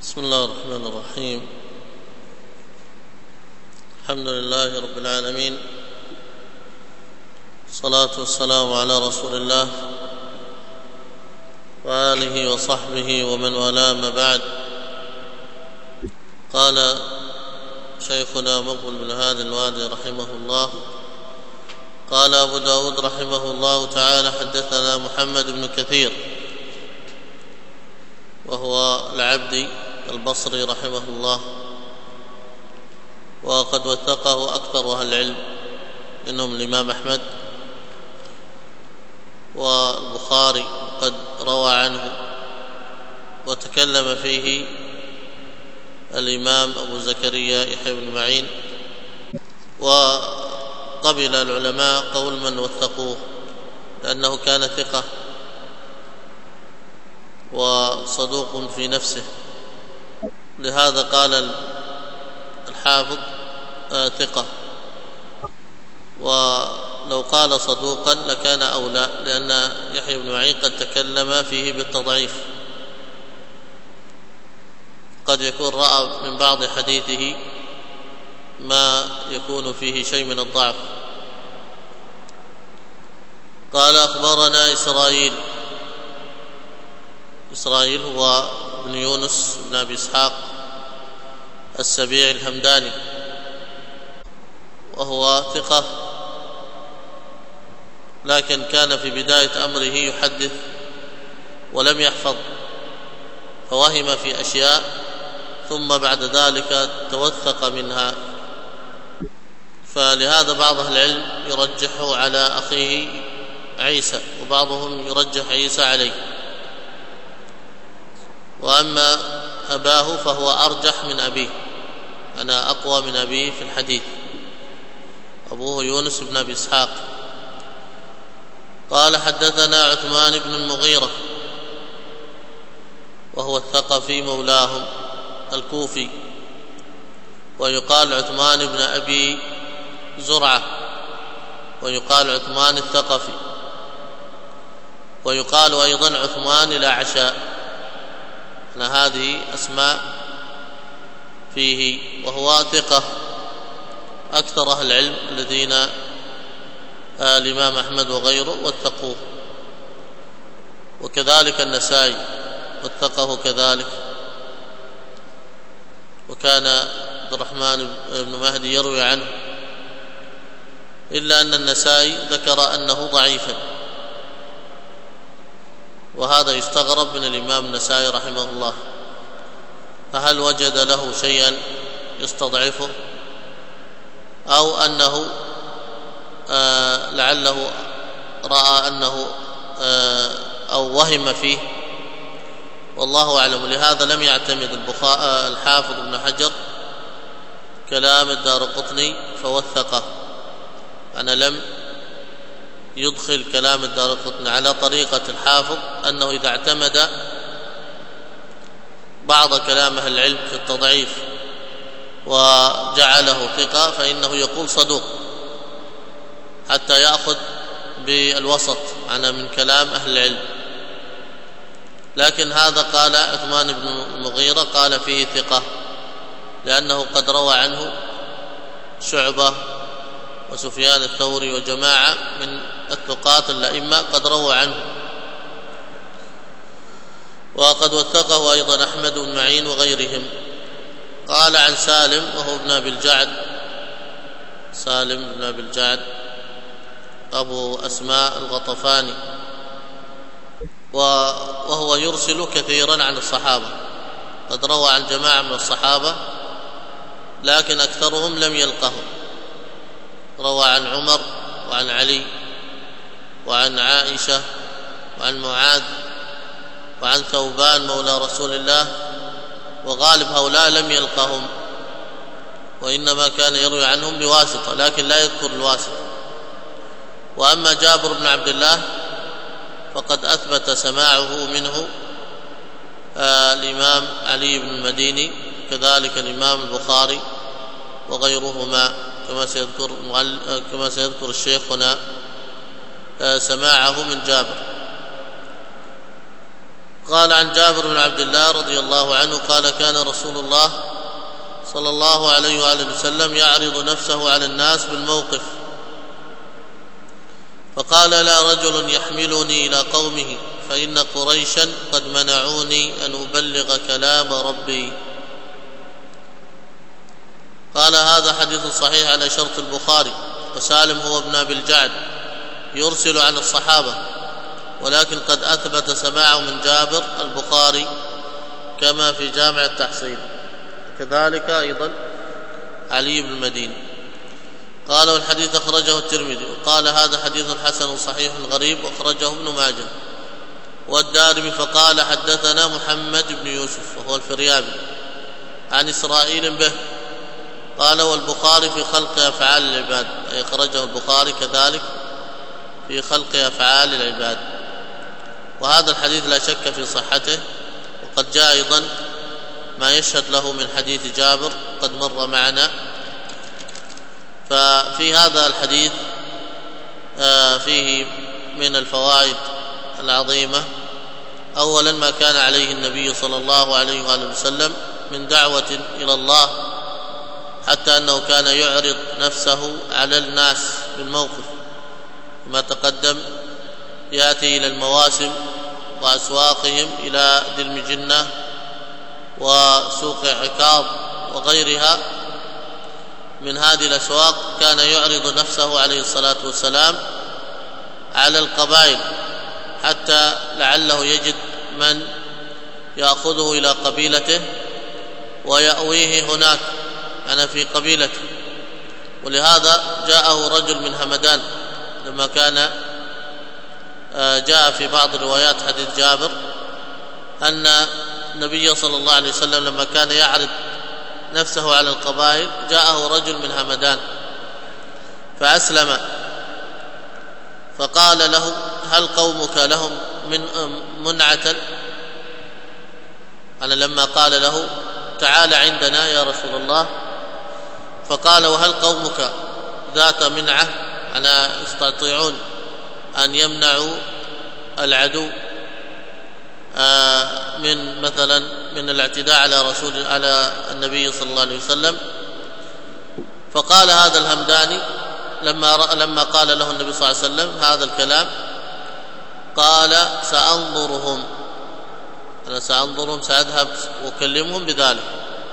بسم الله الرحمن الرحيم. الحمد لله رب العالمين، الصلاة والسلام على رسول الله وآله وصحبه ومن والاه، ما بعد. قال شيخنا مقبل بن هادي الوادي رحمه الله: قال أبو داود رحمه الله تعالى: حدثنا محمد بن كثير، وهو العبدي البصري رحمه الله، وقد وثقه أكثر أهل العلم، منهم الإمام أحمد والبخاري قد روى عنه، وتكلم فيه الإمام أبو زكريا يحيى بن معين، وقبل العلماء قول من وثقوه لأنه كان ثقة وصدوق في نفسه، لهذا قال الحافظ ثقة، ولو قال صدوقا لكان أولى، لأن يحيى بن معين قد تكلم فيه بالتضعيف، قد يكون رأى من بعض حديثه ما يكون فيه شيء من الضعف. قال: أخبرنا إسرائيل هو ابن يونس بن أبي إسحاق السبيعي الهمداني، وهو ثقة، لكن كان في بداية أمره يحدث ولم يحفظ، فوهم في أشياء ثم بعد ذلك توثق منها، فلهذا بعض أهل العلم يرجحه على أخيه عيسى، وبعضهم يرجح عيسى عليه، وأما أباه فهو أرجح من أبيه، أنا أقوى من أبيه في الحديث، أبوه يونس بن أبي إسحاق. قال: حدثنا عثمان بن المغيرة، وهو الثقفي مولاهم الكوفي، ويقال عثمان بن أبي زرعة، ويقال عثمان الثقفي، ويقال أيضا عثمان لا عشاء، أن هذه أسماء فيه، وهو ثقة. أكثر أهل العلم الذين الإمام أحمد وغيره وثقوه، وكذلك النسائي وثقه كذلك، وكان عبد الرحمن بن مهدي يروي عنه، إلا أن النسائي ذكر أنه ضعيفا، وهذا يستغرب من الإمام النسائي رحمه الله، فهل وجد له شيئا يستضعفه، أو أنه لعله رأى أنه أو وهم فيه، والله أعلم. لهذا لم يعتمد الحافظ ابن حجر كلام الدارقطني فوثقه، أنا لم يدخل كلام الدارقطني على طريقة الحافظ، أنه إذا اعتمد بعض كلام أهل العلم في التضعيف وجعله ثقة فإنه يقول صدوق، حتى يأخذ بالوسط من كلام أهل العلم. لكن هذا قال عثمان بن المغيرة قال فيه ثقة، لأنه قد روى عنه شعبة وسفيان الثوري وجماعة من الثقات الأئمة قد روى عنه، وقد وثقه أيضا أحمد بن معين وغيرهم. قال عن سالم، وهو ابن أبي الجعد، سالم بن أبي الجعد أبو أسماء الغطفاني، وهو يرسل كثيرا عن الصحابة، قد روى عن جماعة من الصحابة، لكن أكثرهم لم يلقهم، روى عن عمر وعن علي وعن عائشة وعن معاذ وعن ثوبان مولى رسول الله، وغالب هؤلاء لم يلقهم، وإنما كان يروي عنهم بواسطة، لكن لا يذكر الواسطة. وأما جابر بن عبد الله فقد أثبت سماعه منه الإمام علي بن المديني، كذلك الإمام البخاري وغيرهما، كما سيذكر الشيخ هنا سماعه من جابر. قال عن جابر بن عبد الله رضي الله عنه قال كان رسول الله صلى الله عليه وآله وسلم يعرض نفسه على الناس بالموقف، فقال لا رجل يحملني إلى قومه فإن قريشا قد منعوني أن أبلغ كلام ربي. قال هذا حديث صحيح على شرط البخاري، وسالم هو ابن أبي الجعد يرسل عن الصحابة، ولكن قد أثبت سماعه من جابر البخاري كما في جامع التحصيل، كذلك أيضا علي بن المديني. قال والحديث أخرجه الترمذي، وقال هذا حديث حسن صحيح غريب وأخرجه ابن ماجه والدارمي، فقال حدثنا محمد بن يوسف وهو الفريابي عن إسرائيل به. قال والبخاري في خلق أفعال العباد، أي أخرجه البخاري كذلك في خلق أفعال العباد. وهذا الحديث لا شك في صحته، وقد جاء أيضا ما يشهد له من حديث جابر قد مر معنا. ففي هذا الحديث فيه من الفوائد العظيمة: أولا ما كان عليه النبي صلى الله عليه وآله وسلم من دعوة إلى الله، حتى أنه كان يعرض نفسه على الناس بالموقف، كما تقدم يأتي إلى المواسم وأسواقهم إلى ذي المجنة وسوق عكاظ وغيرها من هذه الأسواق، كان يعرض نفسه عليه الصلاة والسلام على القبائل، حتى لعله يجد من يأخذه إلى قبيلته ويأويه هناك أنا في قبيلته. ولهذا جاءه رجل من همدان لما كان جاء في بعض روايات حديث جابر أن النبي صلى الله عليه وسلم لما كان يعرض نفسه على القبائل جاءه رجل من همدان فأسلم، فقال له هل قومك لهم من منعة؟ أنا لما قال له تعال عندنا يا رسول الله، فقال وهل قومك ذات منعة؟ أنا يستطيعون أن يمنعوا العدو من مثلا من الاعتداء على النبي صلى الله عليه وسلم. فقال هذا الهمداني لما قال له النبي صلى الله عليه وسلم هذا الكلام قال سأنظرهم، أنا سأنظرهم، سأذهب وأكلمهم بذلك.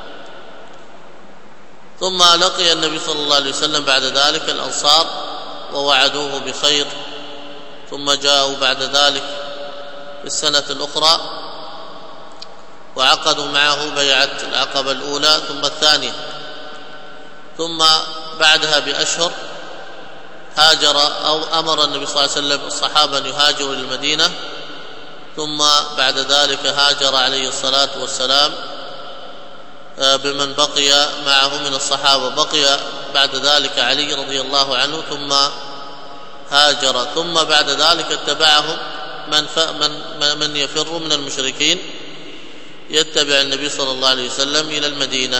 ثم لقي النبي صلى الله عليه وسلم بعد ذلك الأنصار ووعدوه بخير، ثم جاءوا بعد ذلك في السنة الأخرى وعقدوا معه بيعة العقبة الأولى ثم الثانية، ثم بعدها بأشهر هاجر أو أمر النبي صلى الله عليه وسلم الصحابة أن يهاجروا إلى المدينة، ثم بعد ذلك هاجر عليه الصلاة والسلام بمن بقي معه من الصحابة. بقي بعد ذلك علي رضي الله عنه ثم هاجر، ثم بعد ذلك اتبعهم من يفر من المشركين يتبع النبي صلى الله عليه وسلم إلى المدينة.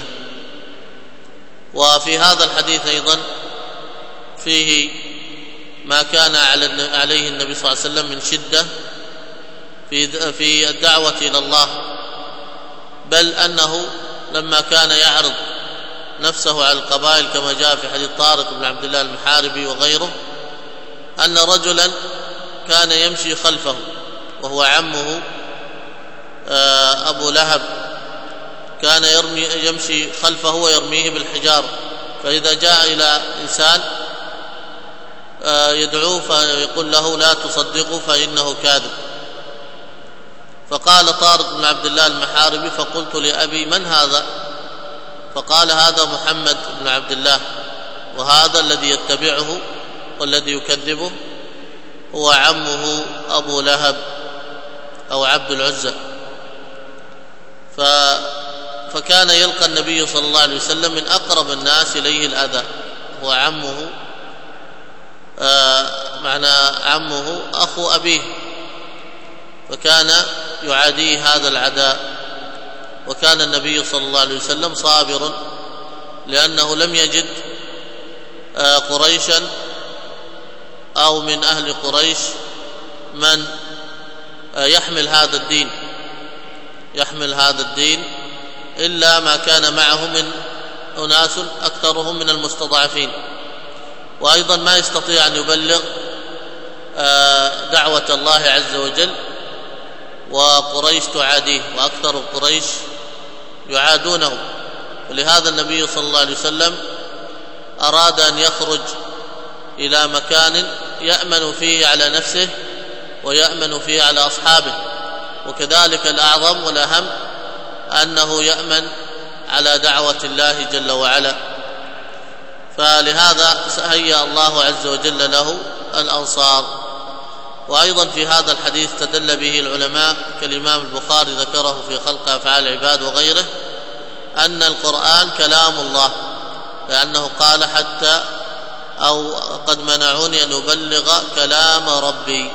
وفي هذا الحديث أيضا فيه ما كان عليه النبي صلى الله عليه وسلم من شدة في الدعوة إلى الله، بل أنه لما كان يعرض نفسه على القبائل كما جاء في حديث طارق بن عبد الله المحاربي وغيره، أن رجلا كان يمشي خلفه وهو عمه أبو لهب، كان يمشي خلفه ويرميه بالحجار، فإذا جاء إلى إنسان يدعوه فيقول له لا تصدقه فإنه كاذب. فقال طارق بن عبد الله المحاربي فقلت لأبي من هذا؟ فقال هذا محمد بن عبد الله، وهذا الذي يتبعه والذي يكذبه هو عمه أبو لهب أو عبد العزى. فكان يلقى النبي صلى الله عليه وسلم من أقرب الناس إليه الأذى، هو عمه معنى عمه أخو أبيه، فكان يعاديه هذا العداء. وكان النبي صلى الله عليه وسلم صابرا، لأنه لم يجد قريشا أو من أهل قريش من يحمل هذا الدين، يحمل هذا الدين إلا ما كان معه من أناس أكثرهم من المستضعفين، وأيضا ما يستطيع أن يبلغ دعوة الله عز وجل وقريش تعاديه، وأكثر قريش يعادونه. ولهذا النبي صلى الله عليه وسلم أراد أن يخرج إلى مكان يأمن فيه على نفسه ويأمن فيه على أصحابه، وكذلك الأعظم والأهم أنه يأمن على دعوة الله جل وعلا. فلهذا هيأ الله عز وجل له الأنصار. وأيضا في هذا الحديث استدل به العلماء كالإمام البخاري ذكره في خلق أفعال العباد وغيره أن القرآن كلام الله، لأنه قال حتى أو قد منعوني أن أبلغ كلام ربي،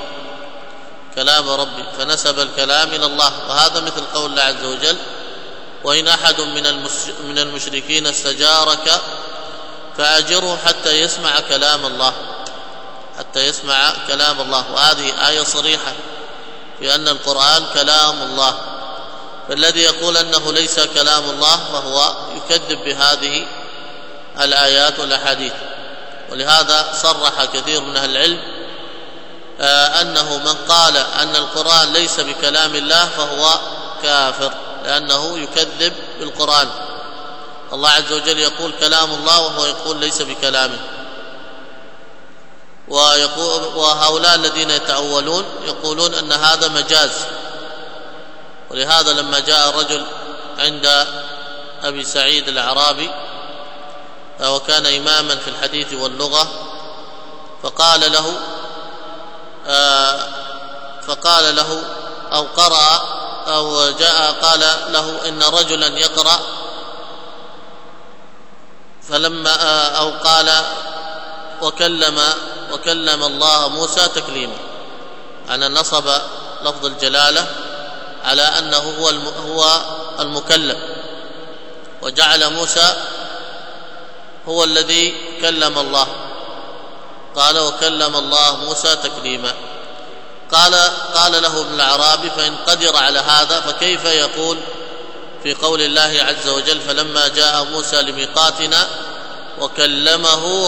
فنسب الكلام إلى الله. وهذا مثل قول الله عز وجل: وإن أحد من المشركين استجارك فأجره حتى يسمع كلام الله، وهذه آية صريحة في أن القرآن كلام الله. فالذي يقول أنه ليس كلام الله فهو يكذب بهذه الآيات والأحاديث. ولهذا صرح كثير من أهل العلم أنه من قال أن القرآن ليس بكلام الله فهو كافر، لأنه يكذب بالقرآن. الله عز وجل يقول كلام الله وهو يقول ليس بكلامه. وهؤلاء الذين يتأولون يقولون أن هذا مجاز. ولهذا لما جاء الرجل عند أبي سعيد الأعرابي وكان إماما في الحديث واللغة فقال له أو قرأ أو جاء قال له إن رجلا يقرأ، فلما أو قال وكلم الله موسى تكليما، أنا نصب لفظ الجلالة على أنه هو المكلم، وجعل موسى هو الذي كلم الله، قال وكلم الله موسى تكليما. قال له ابن الأعرابي: فإن قدر على هذا فكيف يقول في قول الله عز وجل: فلما جاء موسى لميقاتنا وكلمه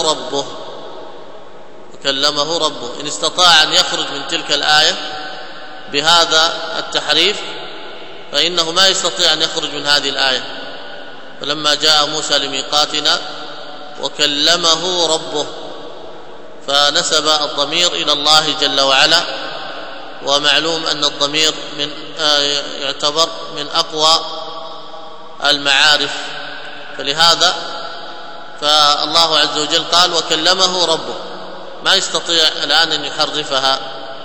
ربه، إن استطاع أن يخرج من تلك الآية بهذا التحريف فإنه ما يستطيع أن يخرج من هذه الآية. فلما جاء موسى لميقاتنا وكلمه ربه، فنسب الضمير إلى الله جل وعلا. ومعلوم أن الضمير يعتبر من أقوى المعارف، فلهذا فالله عز وجل قال وكلمه ربه، ما يستطيع الآن أن يحرفها.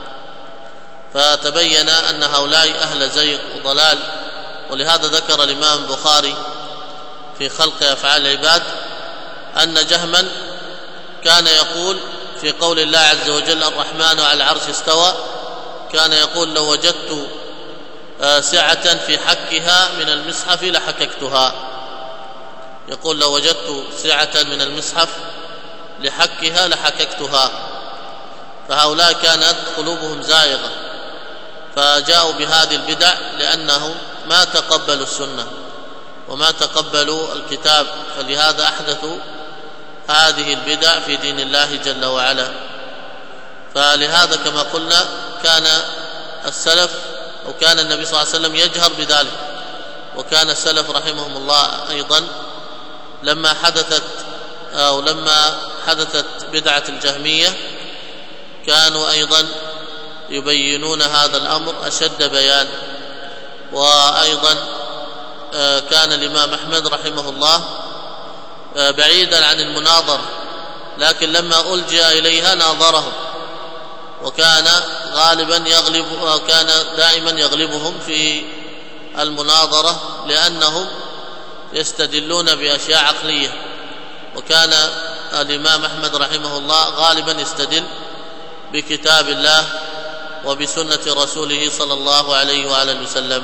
فتبين أن هؤلاء أهل زيغ وضلال. ولهذا ذكر الإمام البخاري في خلق أفعال العباد أن جهما كان يقول في قول الله عز وجل: الرحمن على العرش استوى، كان يقول: لو وجدت سعة في حكها من المصحف لحككتها. يقول: لو وجدت سعة من المصحف لحكها لحككتها. فهؤلاء كانت قلوبهم زائغة، فجاءوا بهذه البدع لأنهم ما تقبلوا السنة وما تقبلوا الكتاب، فلهذا أحدثوا هذه البدع في دين الله جل وعلا. فلهذا كما قلنا كان السلف أو كان النبي صلى الله عليه وسلم يجهر بذلك، وكان السلف رحمهم الله أيضا لما حدثت بدعة الجهمية كانوا أيضا يبينون هذا الأمر أشد بيان. وأيضا كان الإمام أحمد رحمه الله بعيدا عن المناظرة، لكن لما ألجأ إليها ناظرهم، وكان دائما يغلبهم في المناظرة لأنهم يستدلون بأشياء عقلية. وكان الإمام أحمد رحمه الله غالبا يستدل بكتاب الله وبسنة رسوله صلى الله عليه وآله وسلم.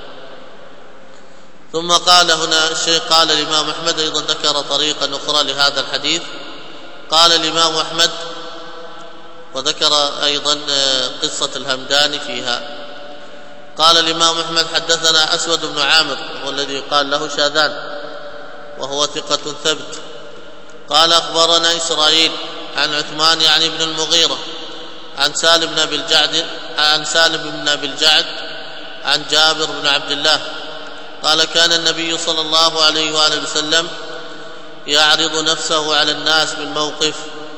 ثم قال هنا الشيخ قال الإمام أحمد أيضا ذكر طريقا أخرى لهذا الحديث. قال الإمام أحمد وذكر أيضا قصة الهمداني فيها. قال الإمام أحمد حدثنا أسود بن عامر هو الذي قال له شاذان وهو ثقة ثبت. قال أخبرنا إسرائيل عن عثمان يعني بن المغيرة عن سالم بن أبي الجعد عن جابر بن عبد الله قال كان النبي صلى الله عليه وآله وسلم يعرض نفسه على الناس بالموقف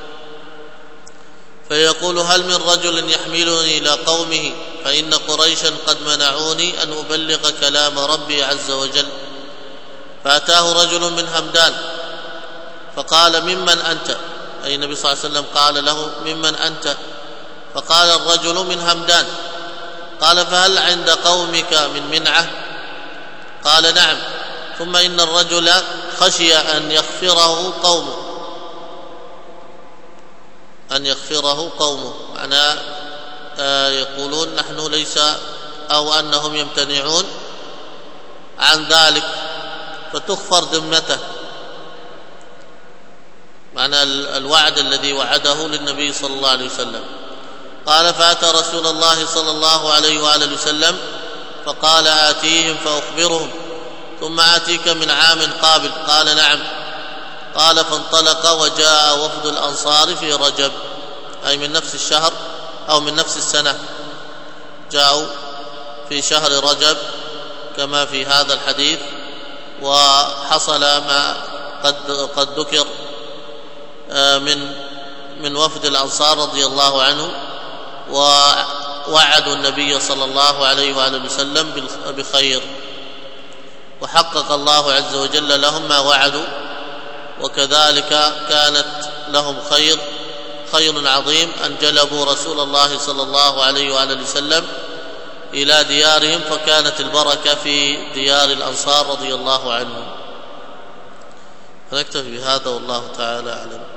فيقول هل من رجل يحملني إلى قومه فإن قريشا قد منعوني أن أبلغ كلام ربي عز وجل. فأتاه رجل من همدان فقال ممن أنت؟ أي النبي صلى الله عليه وسلم قال له ممن أنت؟ فقال الرجل من همدان. قال فهل عند قومك من منعة؟ قال نعم. ثم إن الرجل خشي أن يغفره قومه معناه يقولون نحن ليس أو أنهم يمتنعون عن ذلك فتغفر ذمته، معنى الوعد الذي وعده للنبي صلى الله عليه وسلم. قال فأتى رسول الله صلى الله عليه وآله وسلم فقال آتيهم فأخبرهم ثم آتيك من عام قابل؟ قال نعم. قال فانطلق وجاء وفد الأنصار في رجب أي من نفس الشهر أو من نفس السنة، جاءوا في شهر رجب كما في هذا الحديث. وحصل ما قد ذكر من وفد الأنصار رضي الله عنه، ووعدوا النبي صلى الله عليه وآله وسلم بخير، وحقق الله عز وجل لهم ما وعدوا، وكذلك كانت لهم خير عظيم أن جلبوا رسول الله صلى الله عليه وآله وسلم إلى ديارهم، فكانت البركة في ديار الأنصار رضي الله عنهم. فنكتفي بهذا والله تعالى أعلم.